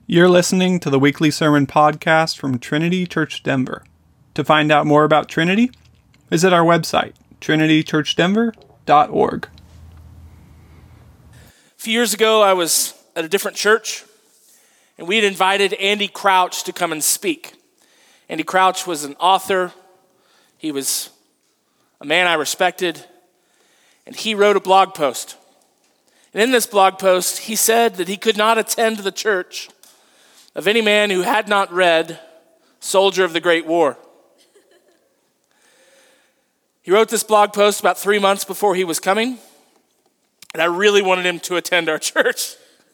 You're listening to the weekly sermon podcast from Trinity Church Denver. To find out more about Trinity, visit our website, trinitychurchdenver.org. A few years ago, I was at a different church, and we had invited Andy Crouch to come and speak. Andy Crouch was an author. He was a man I respected, and he wrote a blog post. And in this blog post, he said that he could not attend the church of any man who had not read Soldier of the Great War. He wrote this blog post about 3 months before he was coming, and I really wanted him to attend our church.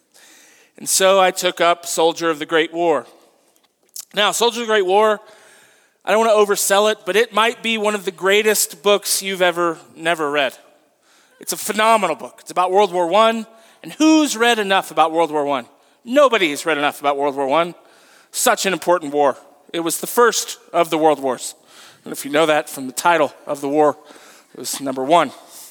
And so I took up Soldier of the Great War. Now, Soldier of the Great War, I don't want to oversell it, but it might be one of the greatest books you've never read. It's a phenomenal book. It's about World War I, and who's read enough about World War I? Nobody has read enough about World War I. Such an important war. It was the first of the world wars. And if you know that from the title of the war, it was number one.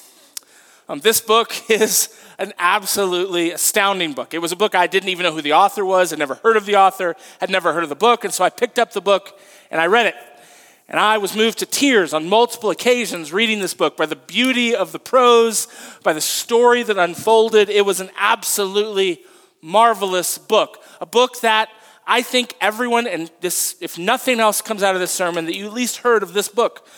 This book is an absolutely astounding book. It was a book I didn't even know who the author was. I'd never heard of the author, had never heard of the book. And so I picked up the book and I read it. And I was moved to tears on multiple occasions reading this book by the beauty of the prose, by the story that unfolded. It was an absolutely marvelous book. A book that I think everyone, and this, if nothing else comes out of this sermon, that you at least heard of this book.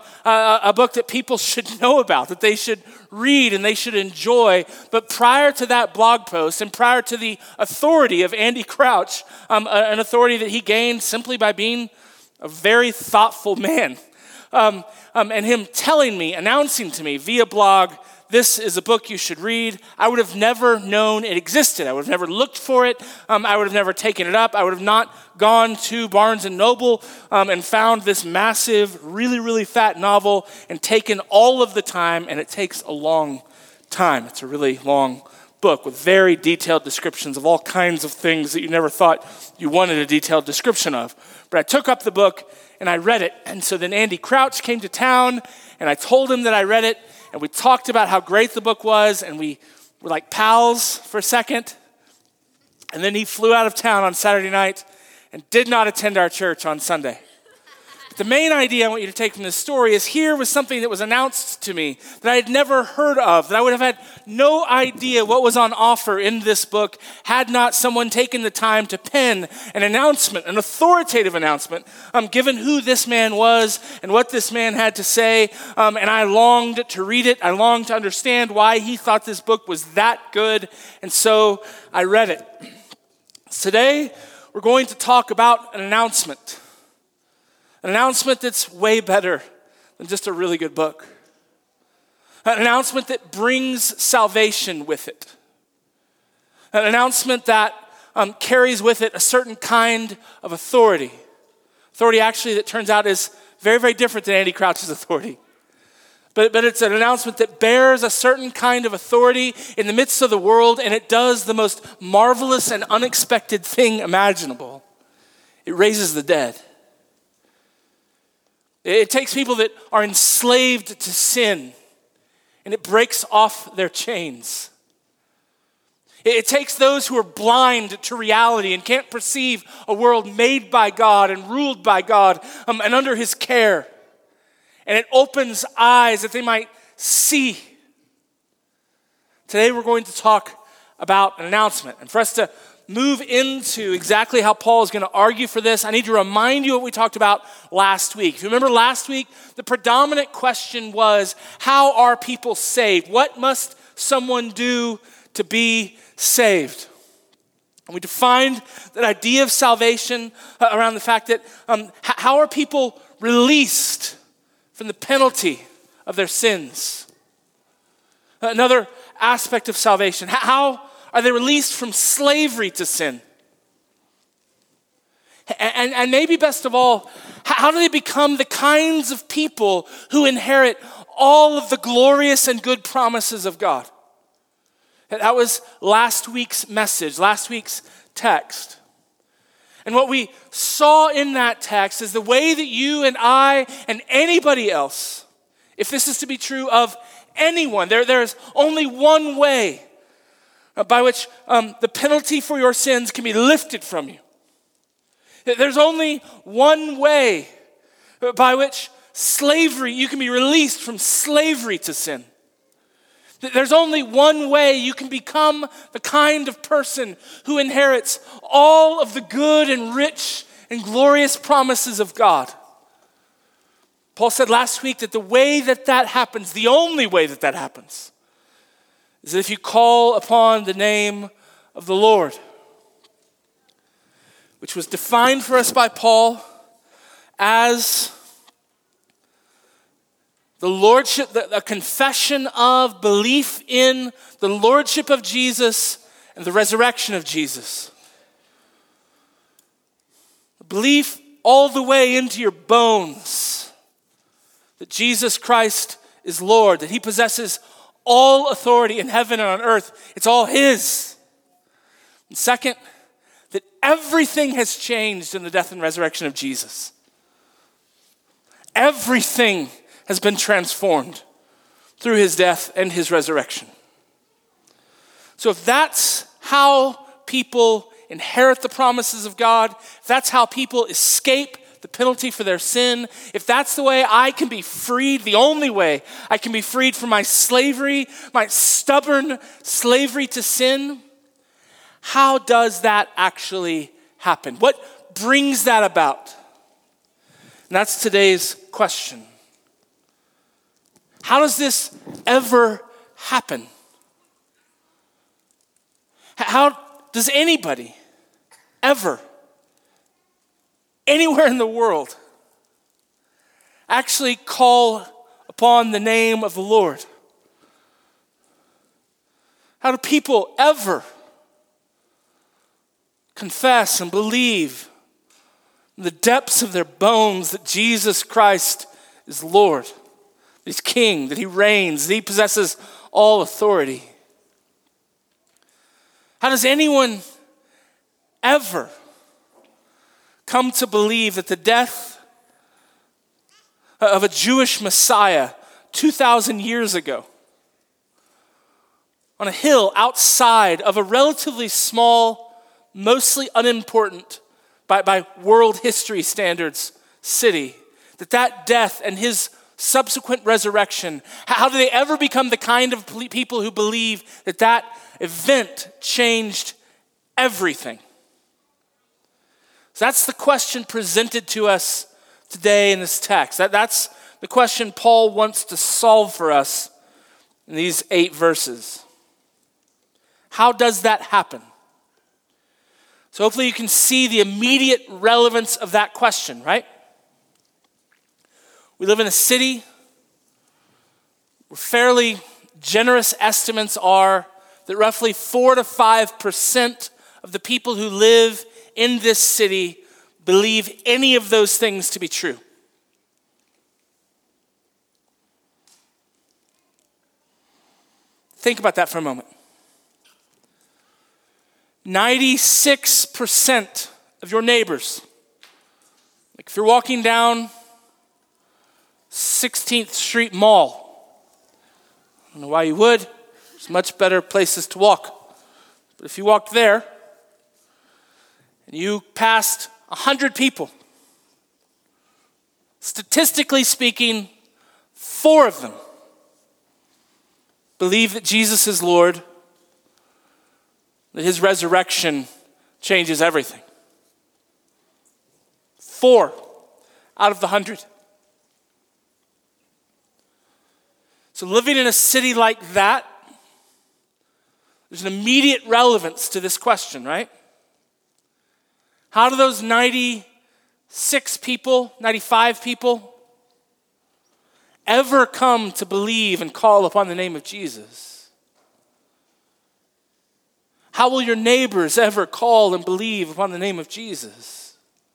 A book that people should know about, that they should read and they should enjoy. But prior to that blog post and prior to the authority of Andy Crouch, an authority that he gained simply by being a very thoughtful man, and him telling me, announcing to me via blog, this is a book you should read, I would have never known it existed. I would have never looked for it. I would have never taken it up. I would have not gone to Barnes & Noble and found this massive, really, really fat novel and taken all of the time, and it takes a long time. It's a really long book with very detailed descriptions of all kinds of things that you never thought you wanted a detailed description of. But I took up the book and I read it. And so then Andy Crouch came to town and I told him that I read it. And we talked about how great the book was, and we were like pals for a second. And then he flew out of town on Saturday night and did not attend our church on Sunday. But the main idea I want you to take from this story is here was something that was announced to me that I had never heard of, that I would have had no idea what was on offer in this book had not someone taken the time to pen an announcement, an authoritative announcement, given who this man was and what this man had to say. And I longed to read it. I longed to understand why he thought this book was that good. And so I read it. Today, we're going to talk about an announcement. An announcement that's way better than just a really good book. An announcement that brings salvation with it. An announcement that carries with it a certain kind of authority. Authority actually that turns out is very, very different than Andy Crouch's authority. But it's an announcement that bears a certain kind of authority in the midst of the world, and it does the most marvelous and unexpected thing imaginable. It raises the dead. It takes people that are enslaved to sin, and it breaks off their chains. It takes those who are blind to reality and can't perceive a world made by God and ruled by God and under his care. And it opens eyes that they might see. Today we're going to talk about an announcement. And for us to move into exactly how Paul is going to argue for this, I need to remind you what we talked about last week. If you remember last week, the predominant question was, how are people saved? What must someone do to be saved? And we defined that idea of salvation around the fact that how are people released from the penalty of their sins? Another aspect of salvation, how are they released from slavery to sin? And maybe best of all, how do they become the kinds of people who inherit all of the glorious and good promises of God? That was last week's message, last week's text. And what we saw in that text is the way that you and I and anybody else, if this is to be true of anyone, there's only one way by which the penalty for your sins can be lifted from you. There's only one way by which you can be released from slavery to sin. There's only one way you can become the kind of person who inherits all of the good and rich and glorious promises of God. Paul said last week that the way that happens, the only way that happens, is that if you call upon the name of the Lord, which was defined for us by Paul as the lordship, a confession of belief in the lordship of Jesus and the resurrection of Jesus. Belief all the way into your bones that Jesus Christ is Lord, that he possesses all authority in heaven and on earth. It's all his. And second, that everything has changed in the death and resurrection of Jesus. Everything has been transformed through his death and his resurrection. So if that's how people inherit the promises of God, if that's how people escape the penalty for their sin, if that's the way I can be freed, the only way I can be freed from my slavery, my stubborn slavery to sin, how does that actually happen? What brings that about? And that's today's question. How does this ever happen? How does anybody ever, anywhere in the world, actually call upon the name of the Lord? How do people ever confess and believe in the depths of their bones that Jesus Christ is Lord, that he's King, that he reigns, that he possesses all authority? How does anyone ever come to believe that the death of a Jewish Messiah 2,000 years ago on a hill outside of a relatively small, mostly unimportant by world history standards city, that death and his subsequent resurrection, how do they ever become the kind of people who believe that event changed everything? So that's the question presented to us today in this text. That's the question Paul wants to solve for us in these 8 verses. How does that happen? So hopefully you can see the immediate relevance of that question, right? We live in a city where fairly generous estimates are that roughly 4 to 5% of the people who live in this city believe any of those things to be true. Think about that for a moment. 96% of your neighbors, like if you're walking down 16th Street Mall, I don't know why you would, there's much better places to walk. But if you walked there and you passed 100 people, statistically speaking, 4 of them believe that Jesus is Lord, that his resurrection changes everything. 4 out of the 100. So living in a city like that, there's an immediate relevance to this question, right? How do those 96 people, 95 people, ever come to believe and call upon the name of Jesus? How will your neighbors ever call and believe upon the name of Jesus?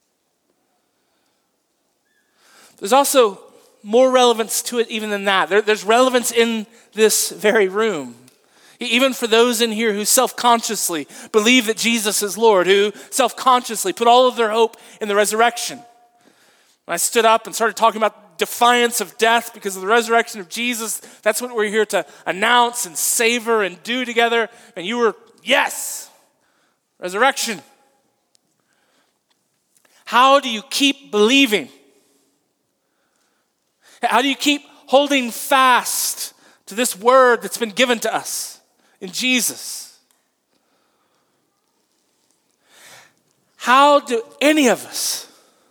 There's also more relevance to it even than that. There's relevance in this very room. Even for those in here who self-consciously believe that Jesus is Lord, who self-consciously put all of their hope in the resurrection. When I stood up and started talking about defiance of death because of the resurrection of Jesus, that's what we're here to announce and savor and do together. And you were Yes. Resurrection. How do you keep believing? How do you keep holding fast to this word that's been given to us in Jesus? How do any of us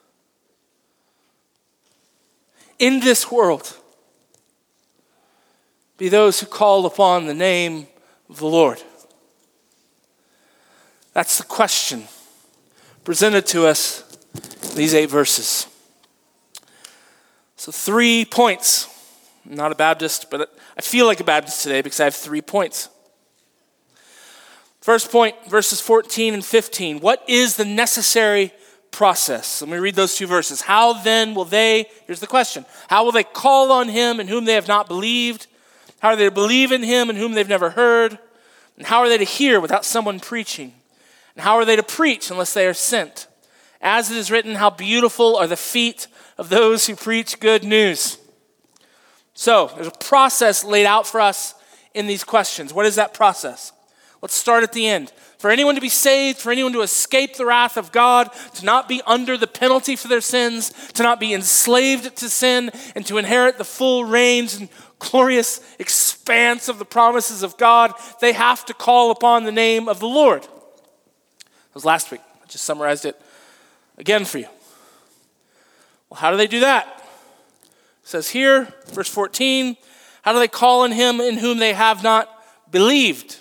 in this world be those who call upon the name of the Lord? That's the question presented to us in these 8 verses. So 3 points. I'm not a Baptist, but I feel like a Baptist today because I have 3 points. First point, verses 14 and 15. What is the necessary process? Let me read those 2 verses. How then will they, here's the question, how will they call on him in whom they have not believed? How are they to believe in him in whom they've never heard? And how are they to hear without someone preaching? And how are they to preach unless they are sent? As it is written, how beautiful are the feet of those who preach good news. So, there's a process laid out for us in these questions. What is that process? Let's start at the end. For anyone to be saved, for anyone to escape the wrath of God, to not be under the penalty for their sins, to not be enslaved to sin, and to inherit the full range and glorious expanse of the promises of God, they have to call upon the name of the Lord. That was last week. I just summarized it again for you. Well, how do they do that? It says here, verse 14, how do they call on him in whom they have not believed?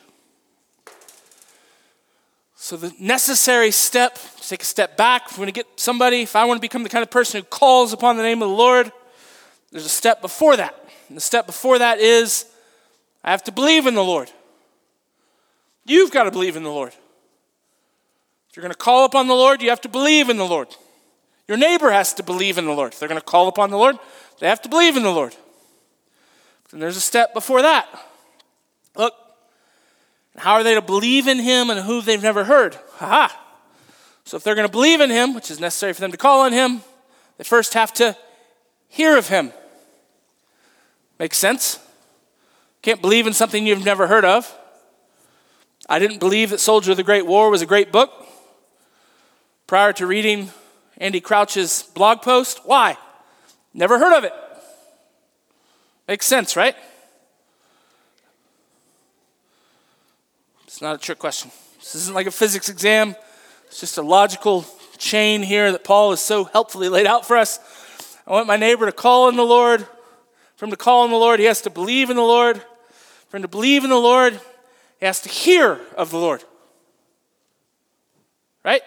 So the necessary step, take a step back. If we're going to get somebody, if I want to become the kind of person who calls upon the name of the Lord, there's a step before that. And the step before that is, I have to believe in the Lord. You've got to believe in the Lord. If you're going to call upon the Lord, you have to believe in the Lord. Your neighbor has to believe in the Lord. If they're going to call upon the Lord, they have to believe in the Lord. And there's a step before that. Look, how are they to believe in him and who they've never heard? So if they're going to believe in him, which is necessary for them to call on him, they first have to hear of him. Makes sense? Can't believe in something you've never heard of. I didn't believe that Soldier of the Great War was a great book prior to reading Andy Crouch's blog post. Why? Never heard of it. Makes sense, right? It's not a trick question. This isn't like a physics exam. It's just a logical chain here that Paul has so helpfully laid out for us. I want my neighbor to call on the Lord. For him to call on the Lord, he has to believe in the Lord. For him to believe in the Lord, he has to hear of the Lord. Right?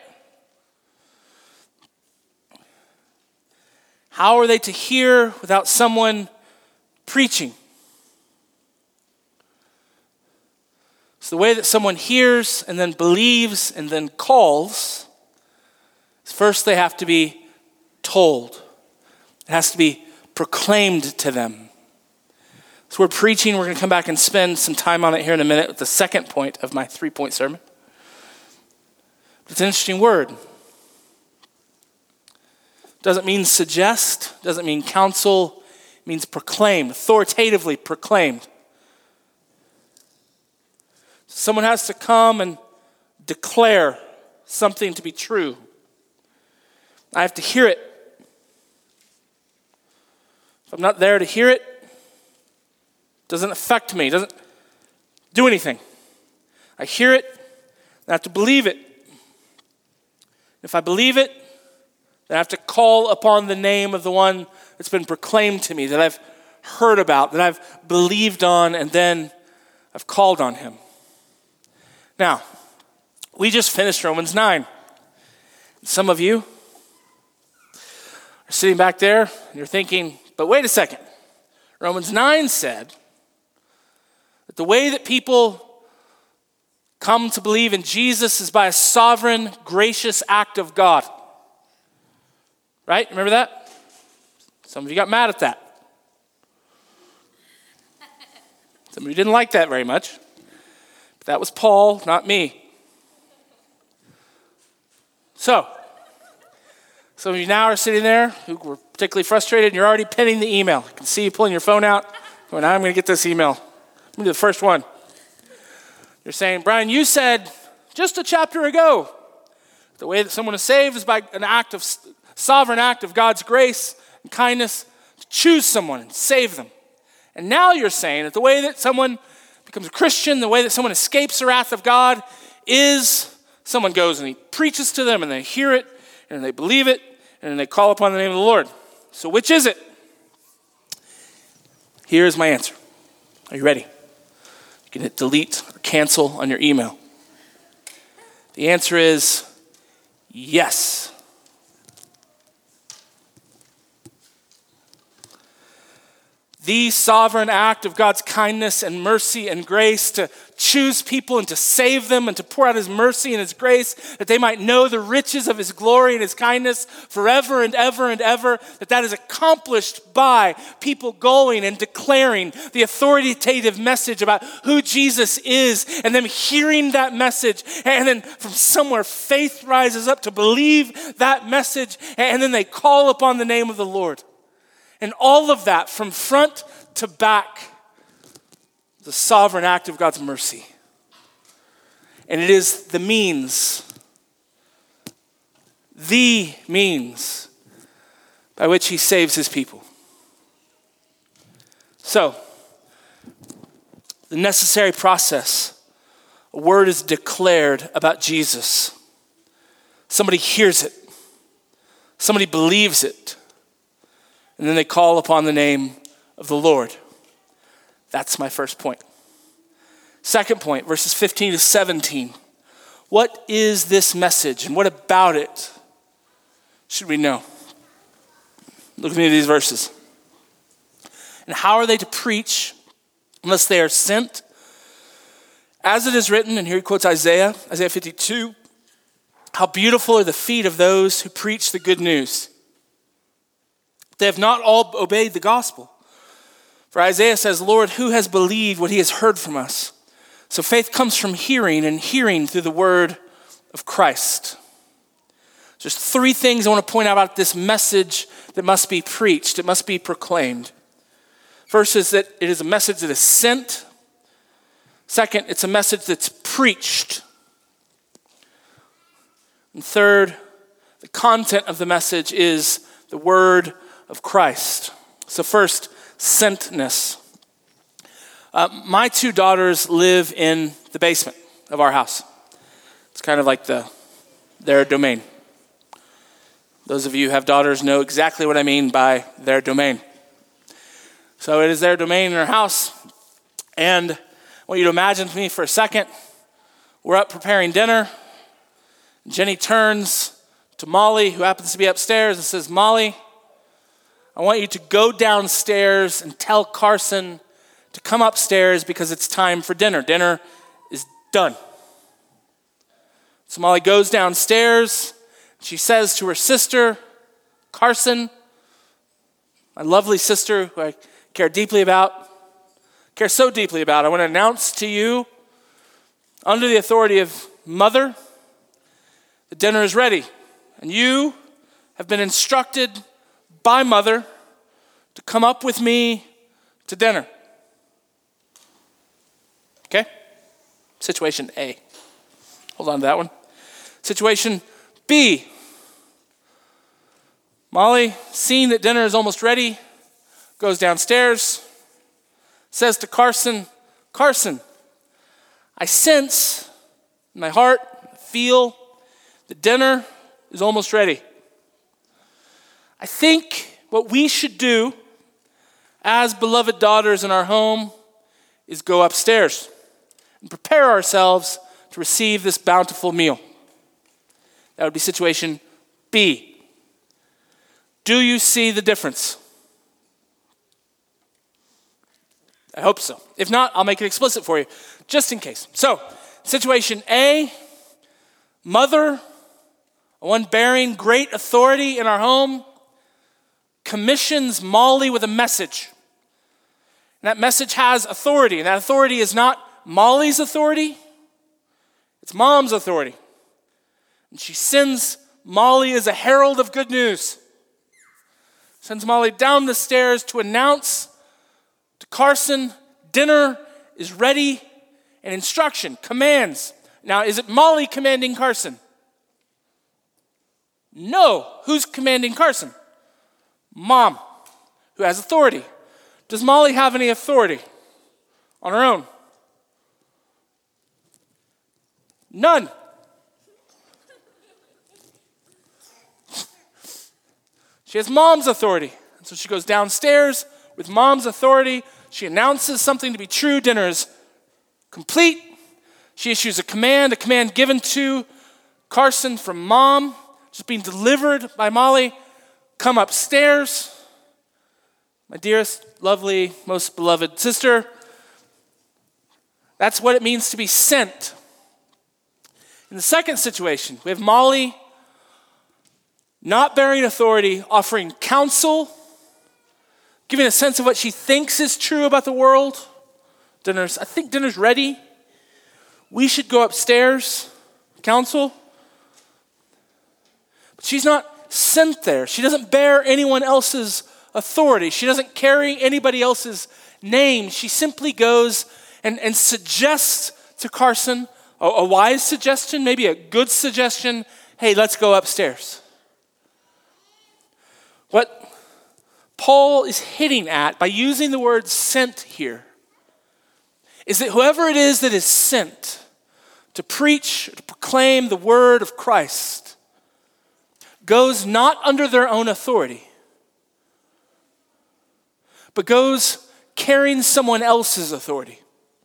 How are they to hear without someone preaching? So the way that someone hears and then believes and then calls is first they have to be told. It has to be proclaimed to them. So we're preaching. We're going to come back and spend some time on it here in a minute with the second point of my 3-point sermon. It's an interesting word. Doesn't mean suggest, doesn't mean counsel, it means proclaim, authoritatively proclaimed. Someone has to come and declare something to be true. I have to hear it. If I'm not there to hear it, it doesn't affect me, it doesn't do anything. I hear it, I have to believe it. If I believe it, then I have to call upon the name of the one that's been proclaimed to me, that I've heard about, that I've believed on, and then I've called on him. Now, we just finished Romans 9. Some of you are sitting back there and you're thinking, but wait a second. Romans 9 said that the way that people come to believe in Jesus is by a sovereign, gracious act of God. Right? Remember that? Some of you got mad at that. Some of you didn't like that very much. But that was Paul, not me. So, some of you now are sitting there who were particularly frustrated and you're already penning the email. I can see you pulling your phone out. Going, I'm going to get this email. I'm going to do the first one. You're saying, Brian, you said just a chapter ago, the way that someone is saved is by sovereign act of God's grace and kindness to choose someone and save them. And now you're saying that the way that someone becomes a Christian, the way that someone escapes the wrath of God is someone goes and he preaches to them and they hear it and they believe it and they call upon the name of the Lord. So which is it? Here's my answer. Are you ready? You can hit delete or cancel on your email. The answer is yes. The sovereign act of God's kindness and mercy and grace to choose people and to save them and to pour out his mercy and his grace that they might know the riches of his glory and his kindness forever and ever and ever, that is accomplished by people going and declaring the authoritative message about who Jesus is and them hearing that message, and then from somewhere faith rises up to believe that message, and then they call upon the name of the Lord. And all of that from front to back, the sovereign act of God's mercy. And it is the means by which he saves his people. So, the necessary process, a word is declared about Jesus. Somebody hears it. Somebody believes it. And then they call upon the name of the Lord. That's my first point. Second point, verses 15 to 17. What is this message and what about it should we know? Look at me at these verses. And how are they to preach unless they are sent? As it is written, and here he quotes Isaiah 52, how beautiful are the feet of those who preach the good news. They have not all obeyed the gospel. For Isaiah says, Lord, who has believed what he has heard from us? So faith comes from hearing, and hearing through the word of Christ. Just three things I want to point out about this message that must be preached, it must be proclaimed. First is that it is a message that is sent. Second, it's a message that's preached. And third, the content of the message is the word of Christ. So first, sentness. My two daughters live in the basement of our house. It's kind of like their domain. Those of you who have daughters know exactly what I mean by their domain. So it is their domain in our house. And I want you to imagine with me for a second, we're up preparing dinner. Jenny turns to Molly, who happens to be upstairs, and says, Molly, I want you to go downstairs and tell Carson to come upstairs because it's time for dinner. Dinner is done. So Molly goes downstairs. She says to her sister, Carson, my lovely sister who I care so deeply about, I want to announce to you, under the authority of Mother, the dinner is ready. And you have been instructed by Mother to come up with me to dinner. Okay? Situation A. Hold on to that one. Situation B. Molly, seeing that dinner is almost ready, goes downstairs, says to Carson, Carson, I sense in my heart, I feel the dinner is almost ready. I think what we should do as beloved daughters in our home is go upstairs and prepare ourselves to receive this bountiful meal. That would be situation B. Do you see the difference? I hope so. If not, I'll make it explicit for you, just in case. So, situation A, Mother, one bearing great authority in our home, commissions Molly with a message. And that message has authority. And that authority is not Molly's authority. It's Mom's authority. And she sends Molly as a herald of good news. Sends Molly down the stairs to announce to Carson, dinner is ready and instruction, commands. Now, is it Molly commanding Carson? No. Who's commanding Carson? Mom, who has authority. Does Molly have any authority on her own? None. She has mom's authority. And so she goes downstairs with mom's authority. She announces something to be true. Dinner is complete. She issues a command given to Carson from mom, just being delivered by Molly. Come upstairs. My dearest, lovely, most beloved sister. That's what it means to be sent. In the second situation, we have Molly not bearing authority, offering counsel, giving a sense of what she thinks is true about the world. I think dinner's ready. We should go upstairs, counsel. But she's not sent there. She doesn't bear anyone else's authority. She doesn't carry anybody else's name. She simply goes and suggests to Carson a wise suggestion, maybe a good suggestion. Hey, let's go upstairs. What Paul is hitting at by using the word sent here is that whoever it is that is sent to preach, to proclaim the word of Christ goes not under their own authority, but goes carrying someone else's authority.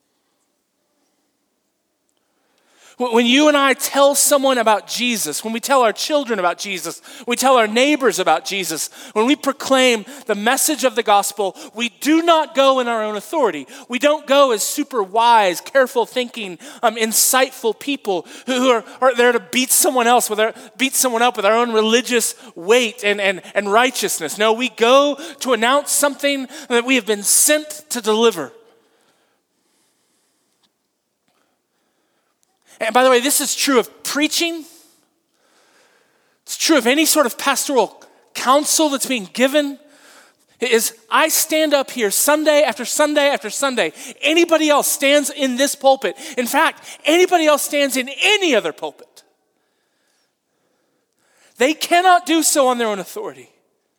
When you and I tell someone about Jesus, when we tell our children about Jesus, we tell our neighbors about Jesus, when we proclaim the message of the gospel, we do not go in our own authority. We don't go as super wise, careful thinking, insightful people who are there to beat someone up with our own religious weight and righteousness. No, we go to announce something that we have been sent to deliver. And by the way, this is true of preaching. It's true of any sort of pastoral counsel that's being given. I stand up here Sunday after Sunday after Sunday. Anybody else stands in this pulpit. In fact, anybody else stands in any other pulpit. They cannot do so on their own authority.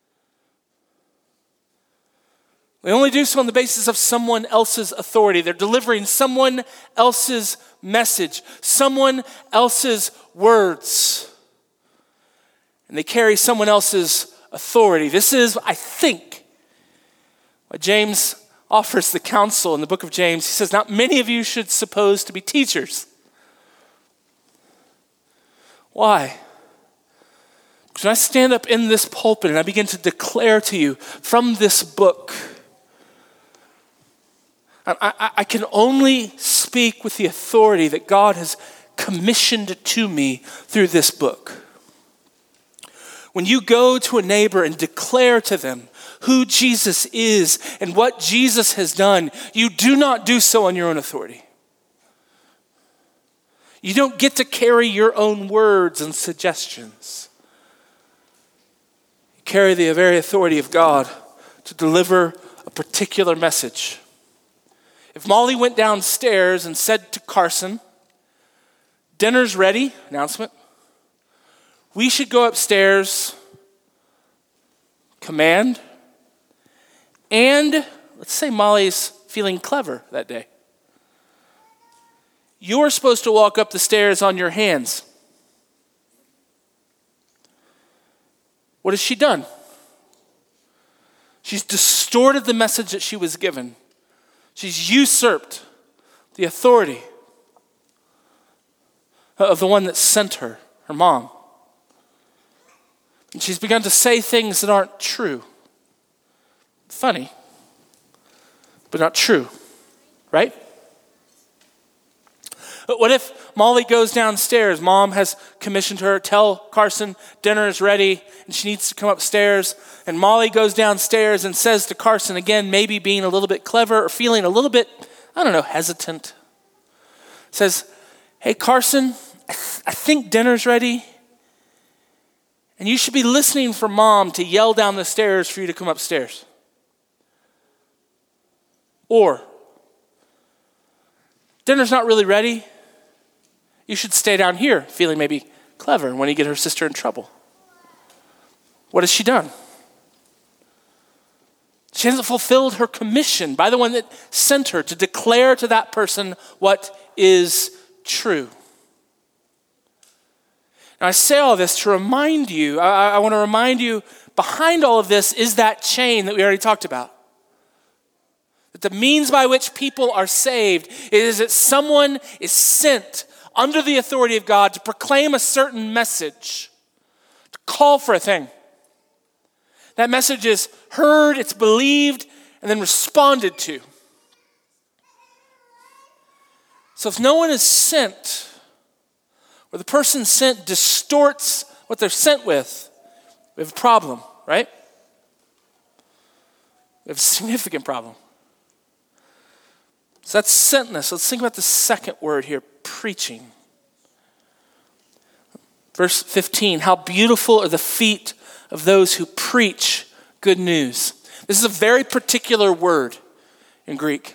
They only do so on the basis of someone else's authority. They're delivering someone else's message, someone else's words. And they carry someone else's authority. This is, I think, what James offers the counsel in the book of James. He says, not many of you should suppose to be teachers. Why? Because when I stand up in this pulpit and I begin to declare to you from this book, I can only speak with the authority that God has commissioned to me through this book. When you go to a neighbor and declare to them who Jesus is and what Jesus has done, you do not do so on your own authority. You don't get to carry your own words and suggestions. You carry the very authority of God to deliver a particular message. If Molly went downstairs and said to Carson, dinner's ready, announcement, we should go upstairs, command, and let's say Molly's feeling clever that day. You're supposed to walk up the stairs on your hands. What has she done? She's distorted the message that she was given. She's usurped the authority of the one that sent her mom. And she's begun to say things that aren't true. Funny, but not true, right? But what if Molly goes downstairs? Mom has commissioned her, tell Carson dinner is ready and she needs to come upstairs. And Molly goes downstairs and says to Carson, again, maybe being a little bit clever or feeling a little bit, hesitant. Says, hey Carson, I think dinner's ready. And you should be listening for Mom to yell down the stairs for you to come upstairs. Or, dinner's not really ready. You should stay down here, feeling maybe clever when you get her sister in trouble. What has she done? She hasn't fulfilled her commission by the one that sent her to declare to that person what is true. Now, I say all this to remind you, I want to remind you, behind all of this is that chain that we already talked about. That the means by which people are saved is that someone is sent under the authority of God to proclaim a certain message, to call for a thing. That message is heard, it's believed, and then responded to. So if no one is sent, or the person sent distorts what they're sent with, we have a problem, right? We have a significant problem. So that's sentness. Let's think about the second word here, preaching. Verse 15, how beautiful are the feet of those who preach good news. This is a very particular word in Greek.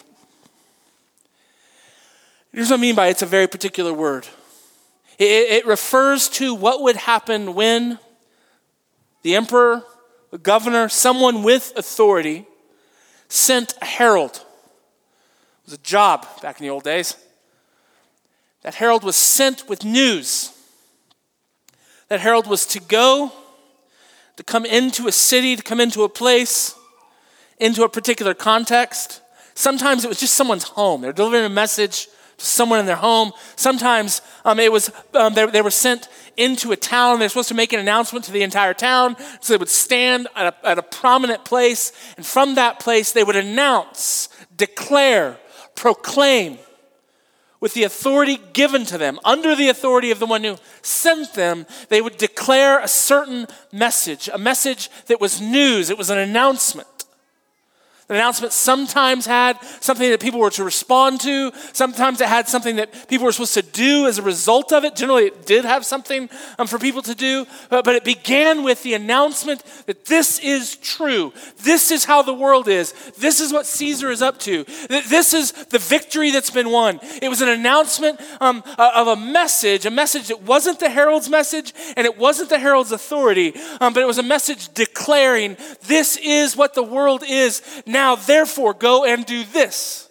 Here's what I mean by it's a very particular word. It refers to what would happen when the emperor, the governor, someone with authority sent a herald. It was a job back in the old days. That herald was sent with news. That herald was to go, to come into a city, to come into a place, into a particular context. Sometimes it was just someone's home. They're delivering a message to someone in their home. Sometimes it was they were sent into a town. They're supposed to make an announcement to the entire town. So they would stand at a prominent place, and from that place they would announce, declare, proclaim with the authority given to them, under the authority of the one who sent them. They would declare a certain message, a message that was news. It was an announcement. The announcement sometimes had something that people were to respond to. Sometimes it had something that people were supposed to do as a result of it. Generally, it did have something for people to do. But it began with the announcement that this is true. This is how the world is. This is what Caesar is up to. This is the victory that's been won. It was an announcement of a message that wasn't the herald's message and it wasn't the herald's authority, but it was a message declaring this is what the world is. Now, therefore, go and do this.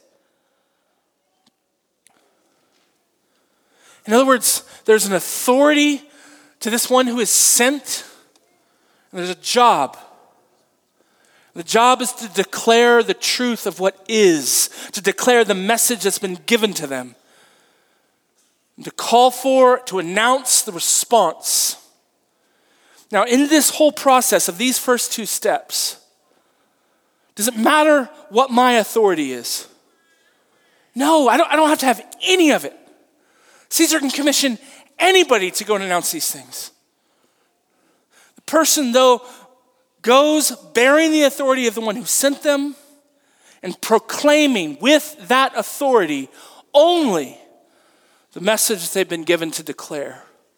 In other words, there's an authority to this one who is sent, and there's a job. The job is to declare the truth of what is, to declare the message that's been given to them, and to call for, to announce the response. Now, in this whole process of these first two steps, does it matter what my authority is? No, I don't have to have any of it. Caesar can commission anybody to go and announce these things. The person, though, goes bearing the authority of the one who sent them and proclaiming with that authority only the message they've been given to declare.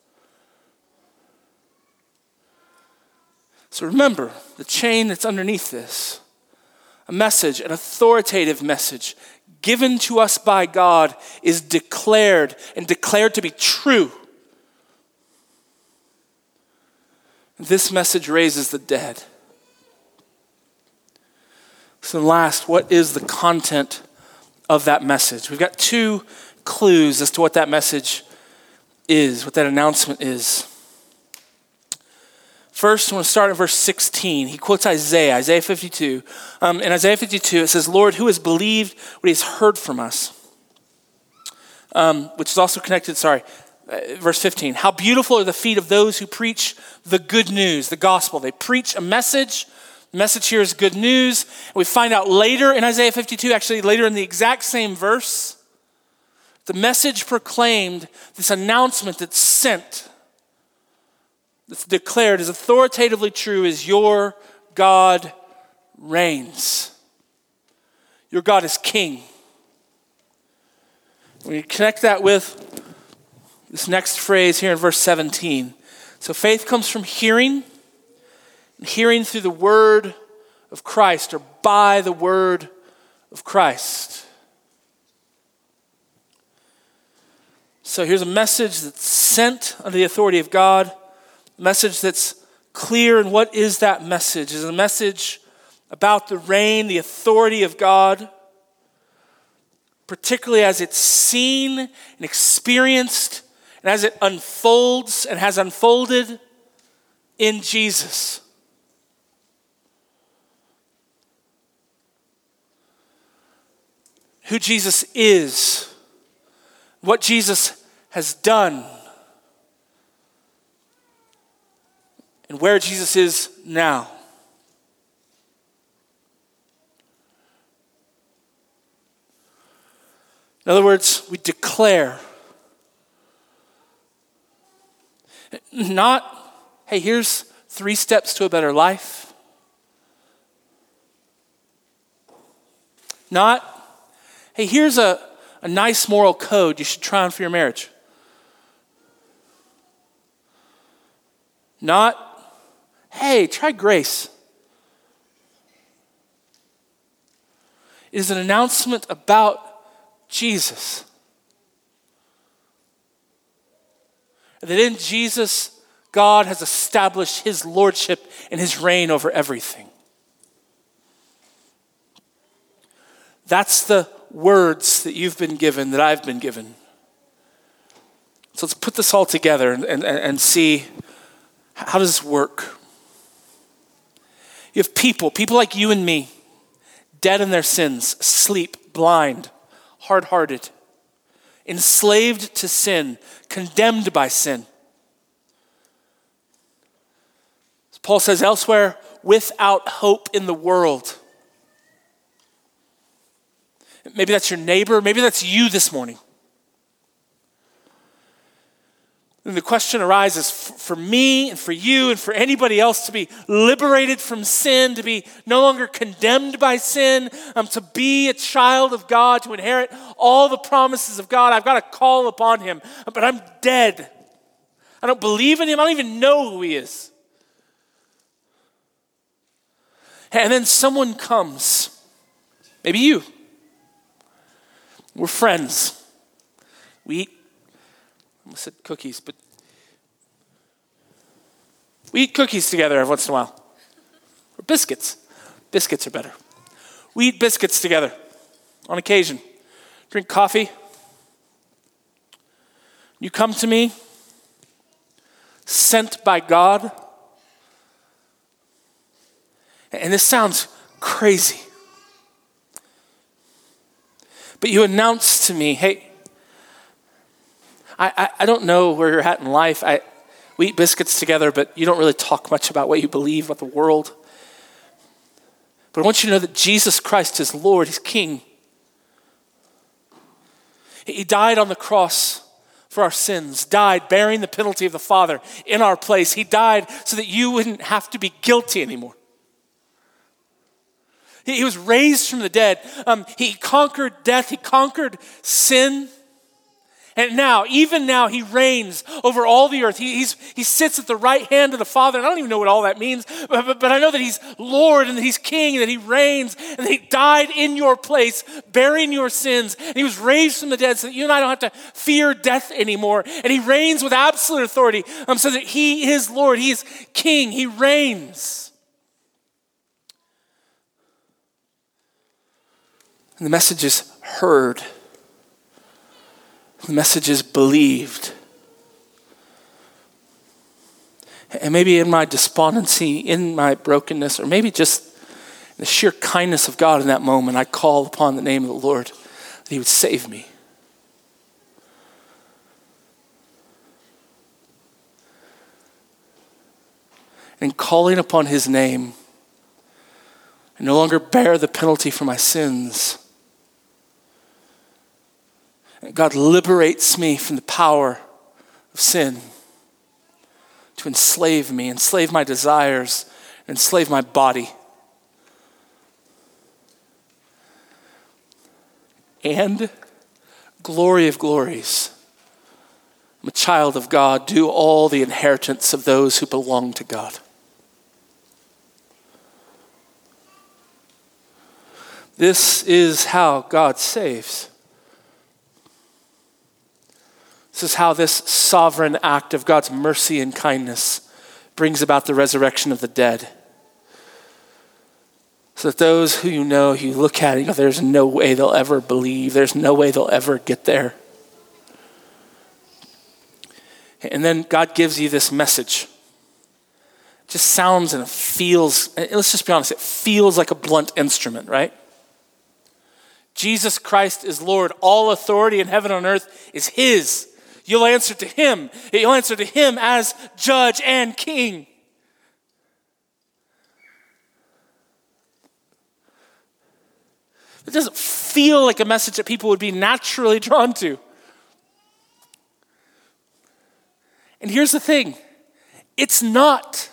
So remember the chain that's underneath this. A message, an authoritative message given to us by God is declared and declared to be true. This message raises the dead. So last, what is the content of that message? We've got two clues as to what that message is, what that announcement is. First, I want to start at verse 16. He quotes Isaiah 52. In Isaiah 52, it says, Lord, who has believed what he has heard from us? Which is also connected, verse 15. How beautiful are the feet of those who preach the good news, the gospel. They preach a message. The message here is good news. And we find out later in Isaiah 52, actually later in the exact same verse, the message proclaimed, this announcement that's sent, that's declared as authoritatively true is your God reigns. Your God is king. When you connect that with this next phrase here in verse 17. So faith comes from hearing, and hearing through the word of Christ or by the word of Christ. So here's a message that's sent under the authority of God, a message that's clear. And what is that message? It's a message about the reign, the authority of God, particularly as it's seen and experienced and as it unfolds and has unfolded in Jesus. Who Jesus is, what Jesus has done, and where Jesus is now. In other words, we declare, not, hey, here's 3 steps to a better life. Not, hey, here's a nice moral code you should try on for your marriage. Not, hey, try grace. It is an announcement about Jesus. That in Jesus, God has established his lordship and his reign over everything. That's the words that you've been given, that I've been given. So let's put this all together and see, how does this work? You have people like you and me, dead in their sins, asleep, blind, hard-hearted, enslaved to sin, condemned by sin. As Paul says elsewhere, without hope in the world. Maybe that's your neighbor, maybe that's you this morning. And the question arises for me and for you and for anybody else to be liberated from sin, to be no longer condemned by sin, to be a child of God, to inherit all the promises of God. I've got to call upon him, but I'm dead. I don't believe in him. I don't even know who he is. And then someone comes, maybe you. We're friends. We eat, I almost said cookies, but we eat cookies together every once in a while. Or biscuits. Biscuits are better. We eat biscuits together on occasion. Drink coffee. You come to me, sent by God. And this sounds crazy. But you announce to me, hey, I don't know where you're at in life. We eat biscuits together, but you don't really talk much about what you believe about the world. But I want you to know that Jesus Christ is Lord, he's King. He died on the cross for our sins, died bearing the penalty of the Father in our place. He died so that you wouldn't have to be guilty anymore. He was raised from the dead. He conquered death. He conquered sin. And now, even now, he reigns over all the earth. He sits at the right hand of the Father. And I don't even know what all that means, but I know that he's Lord and that he's King and that he reigns and that he died in your place, bearing your sins. And he was raised from the dead so that you and I don't have to fear death anymore. And he reigns with absolute authority so that he is Lord. He is King. He reigns. And the message is heard. The message is believed. And maybe in my despondency, in my brokenness, or maybe just in the sheer kindness of God in that moment, I call upon the name of the Lord that he would save me. And calling upon his name, I no longer bear the penalty for my sins. God liberates me from the power of sin to enslave me, enslave my desires, enslave my body. And glory of glories, I'm a child of God, do all the inheritance of those who belong to God. This is how God saves. This is how this sovereign act of God's mercy and kindness brings about the resurrection of the dead. So that those who you look at it, you go, there's no way they'll ever believe. There's no way they'll ever get there. And then God gives you this message. It just sounds and it feels, let's just be honest, it feels like a blunt instrument, right? Jesus Christ is Lord. All authority in heaven and on earth is his. You'll answer to him. You'll answer to him as judge and king. It doesn't feel like a message that people would be naturally drawn to. And here's the thing, it's not.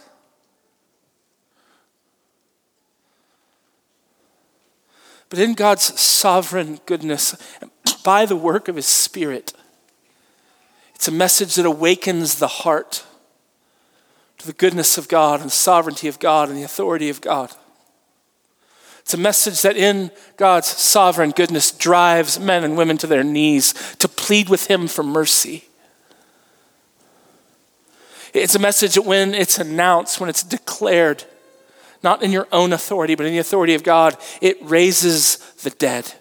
But in God's sovereign goodness, by the work of his Spirit, it's a message that awakens the heart to the goodness of God and the sovereignty of God and the authority of God. It's a message that in God's sovereign goodness drives men and women to their knees to plead with him for mercy. It's a message that when it's announced, when it's declared, not in your own authority, but in the authority of God, it raises the dead.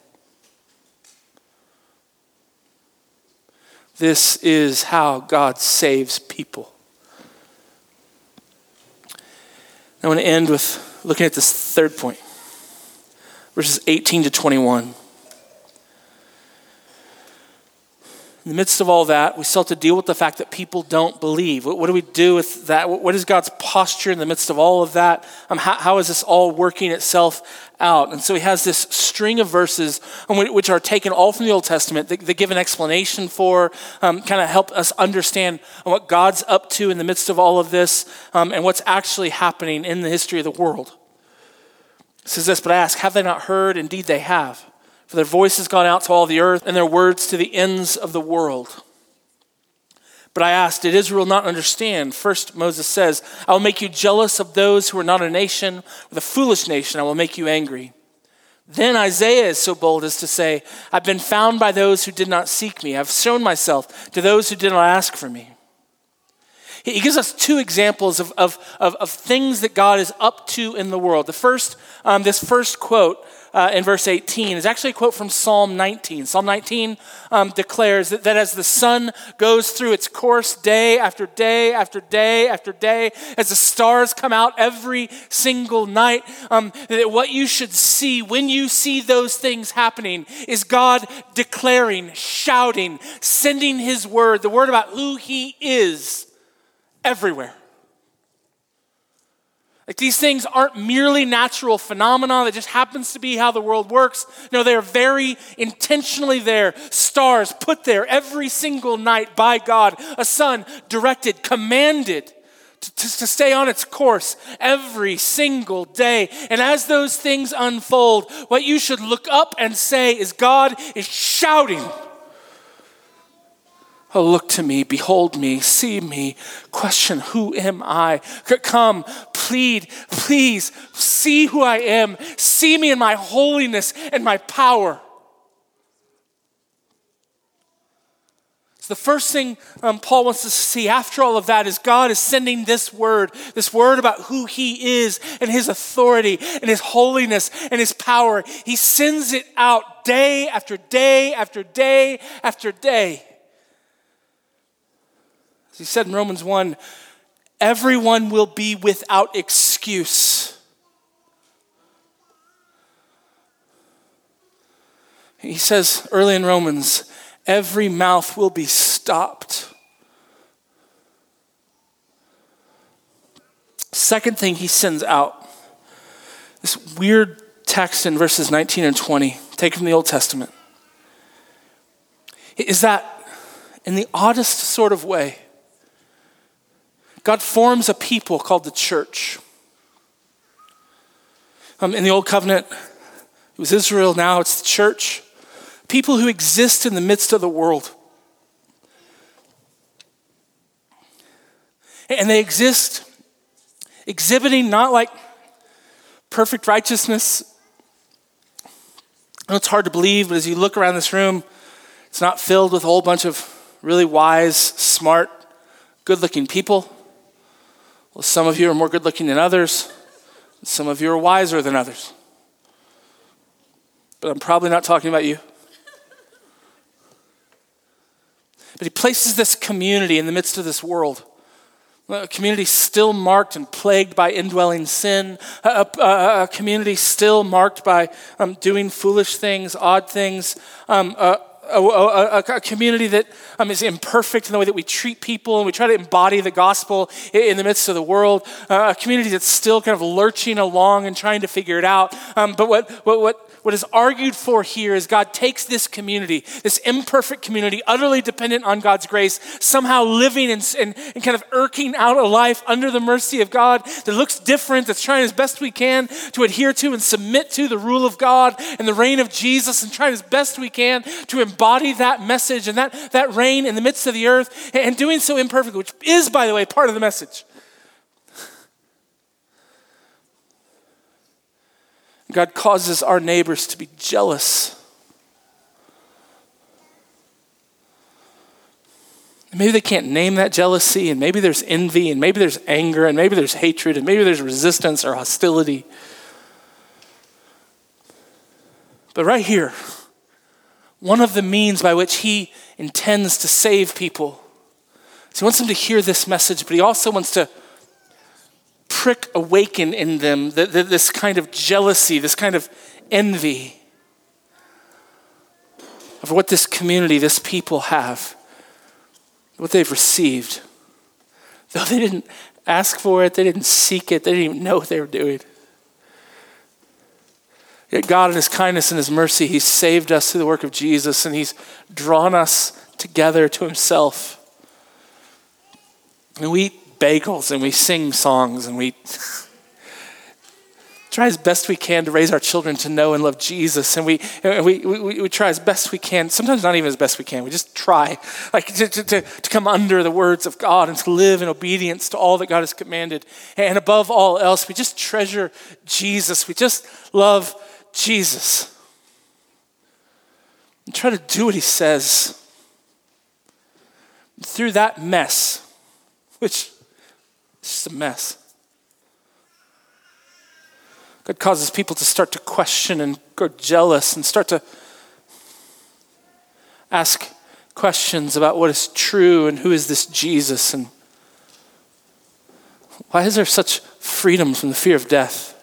This is how God saves people. I want to end with looking at this third point. Verses 18 to 21. In the midst of all that, we still have to deal with the fact that people don't believe. What do we do with that? What is God's posture in the midst of all of that? How is this all working itself out? And so he has this string of verses which are taken all from the Old Testament that give an explanation for, kind of help us understand what God's up to in the midst of all of this, and what's actually happening in the history of the world. It says this, but I ask, have they not heard? Indeed they have. For their voice has gone out to all the earth, and their words to the ends of the world. But I asked, did Israel not understand? First Moses says, I will make you jealous of those who are not a nation. With a foolish nation I will make you angry. Then Isaiah is so bold as to say, I've been found by those who did not seek me. I've shown myself to those who did not ask for me. He gives us two examples of things that God is up to in the world. The first, this first quote in verse 18 is actually a quote from Psalm 19. Psalm 19 declares that as the sun goes through its course day after day after day after day, as the stars come out every single night, that what you should see when you see those things happening is God declaring, shouting, sending his word, the word about who he is, everywhere. Like these things aren't merely natural phenomena that just happens to be how the world works. No, they are very intentionally there. Stars put there every single night by God. A sun directed, commanded to stay on its course every single day. And as those things unfold, what you should look up and say is God is shouting. Oh, look to me, behold me, see me, question, who am I? Come, plead, please, see who I am. See me in my holiness and my power. So the first thing Paul wants us to see after all of that is God is sending this word about who he is and his authority and his holiness and his power. He sends it out day after day after day after day. As he said in Romans 1, everyone will be without excuse. He says early in Romans, every mouth will be stopped. Second thing he sends out, this weird text in verses 19 and 20, taken from the Old Testament, is that in the oddest sort of way, God forms a people called the church. In the Old Covenant, it was Israel, now it's the church. People who exist in the midst of the world. And they exist exhibiting not like perfect righteousness. I know it's hard to believe, but as you look around this room, it's not filled with a whole bunch of really wise, smart, good-looking people. Well, some of you are more good-looking than others. Some of you are wiser than others. But I'm probably not talking about you. But he places this community in the midst of this world. A community still marked and plagued by indwelling sin. A community still marked by doing foolish things, odd things. A community that is imperfect in the way that we treat people, and we try to embody the gospel in the midst of the world. A community that's still kind of lurching along and trying to figure it out. But what is argued for here is God takes this community, this imperfect community, utterly dependent on God's grace, somehow living and kind of irking out a life under the mercy of God that looks different, that's trying as best we can to adhere to and submit to the rule of God and the reign of Jesus, and trying as best we can to embody that message and that reign in the midst of the earth, and doing so imperfectly, which is, by the way, part of the message. God causes our neighbors to be jealous. And maybe they can't name that jealousy, and maybe there's envy, and maybe there's anger, and maybe there's hatred, and maybe there's resistance or hostility. But right here, one of the means by which he intends to save people is he wants them to hear this message, but he also wants to awaken in them this kind of jealousy, this kind of envy of what this community, this people have, what they've received. Though they didn't ask for it, they didn't seek it, they didn't even know what they were doing. Yet God in his kindness and his mercy, he's saved us through the work of Jesus, and he's drawn us together to himself. And we eat bagels and we sing songs and we try as best we can to raise our children to know and love Jesus, and we try as best we can, sometimes not even as best we can, we just try to come under the words of God and to live in obedience to all that God has commanded. And above all else, we just treasure Jesus. We just love Jesus and try to do what he says. Through that mess, which it's just a mess, God causes people to start to question and grow jealous and start to ask questions about what is true and who is this Jesus, and why is there such freedom from the fear of death?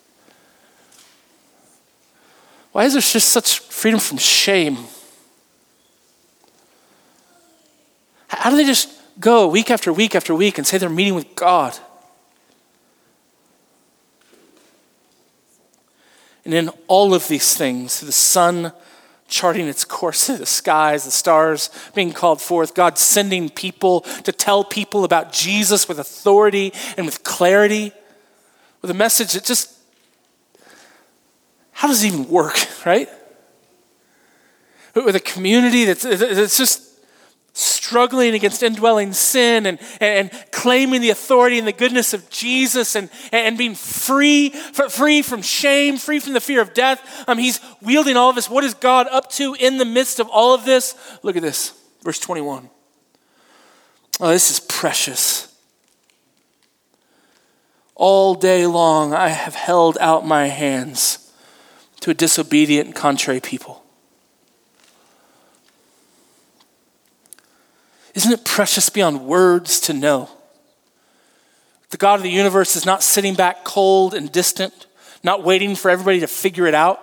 Why is there just such freedom from shame? How do they just go week after week after week and say they're meeting with God? And in all of these things, the sun charting its course in the skies, the stars being called forth, God sending people to tell people about Jesus with authority and with clarity, with a message that just, how does it even work, right? With a community that's just struggling against indwelling sin and claiming the authority and the goodness of Jesus and being free from shame, free from the fear of death. He's wielding all of this. What is God up to in the midst of all of this? Look at this, verse 21. Oh, this is precious. All day long I have held out my hands to a disobedient and contrary people. Isn't it precious beyond words to know? The God of the universe is not sitting back cold and distant, not waiting for everybody to figure it out.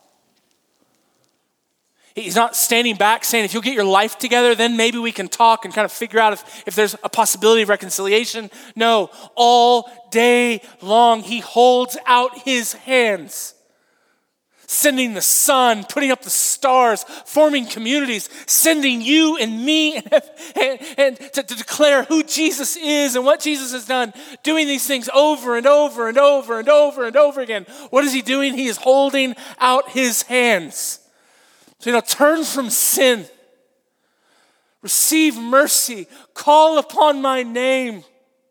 He's not standing back saying, if you'll get your life together, then maybe we can talk and kind of figure out if there's a possibility of reconciliation. No, all day long, he holds out his hands, sending the sun, putting up the stars, forming communities, sending you and me and to declare who Jesus is and what Jesus has done, doing these things over and over and over and over and over again. What is he doing? He is holding out his hands. So, turn from sin, receive mercy, call upon my name.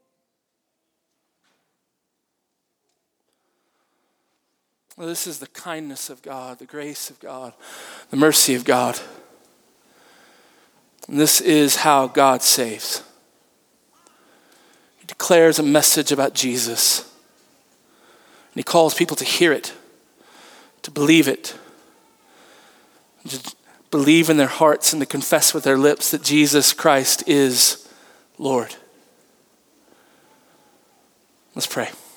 Well, this is the kindness of God, the grace of God, the mercy of God. And this is how God saves. He declares a message about Jesus. And he calls people to hear it, to believe it, to believe in their hearts and to confess with their lips that Jesus Christ is Lord. Let's pray.